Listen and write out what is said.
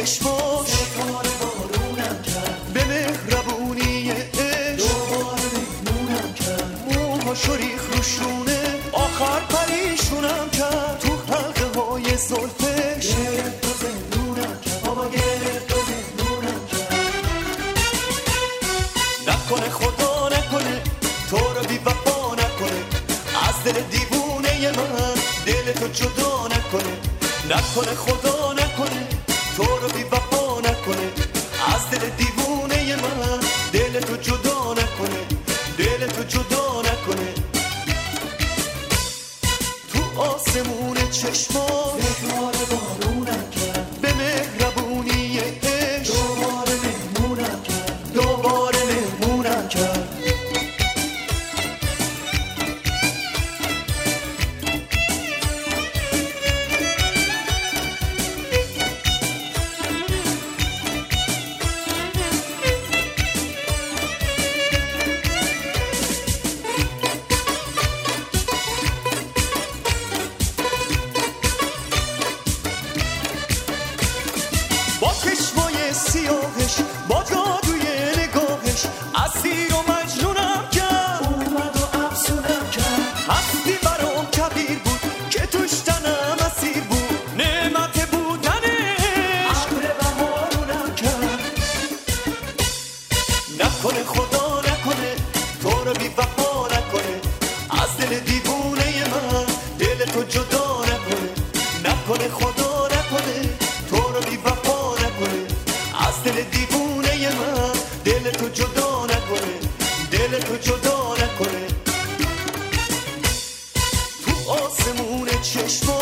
چشماش ستاره بارونم کرد، به مهربونی عشق دوباره مهمونم کرد، موهاشو ریخ رو شونه آخر پریشونم کرد، تو حلقه های زلفش گرفت و زندونم کرد، بابا گرفت و زندونم کرد. نکنه خدا نکنه تو رو بی وفا نکنه، از دل دیوونه من دل تو جدا نکنه. نکنه خدا نکنه تو رو بی وفا نکنه، از دل دیوونه من دل تو جدا نکنه، دل تو جدا نکنه. تو آسمون چشمات ستاره بارونم کرد، به مهربونی عشق دوباره مهمونم کرد، دوباره مهمونم کرد. با چشمای سیاهش با جادوی نگاهش اسیر و مجنونم کرد، اومد و افسونم کرد. هستی برام کبیر بود که توش تنم اسیر بود، نعمت بودنش ابر بهارونم کرد. نکنه خدا نکنه تو رو بی وفا نکنه، از دل دیوونه من دل تو جدا نکنه. نکنه خدا نکنه تو رو بی وفا نکنه، از دل دیوونه من دل تو جدا نکنه، دل تو جدا نکنه. تو آسمون چشم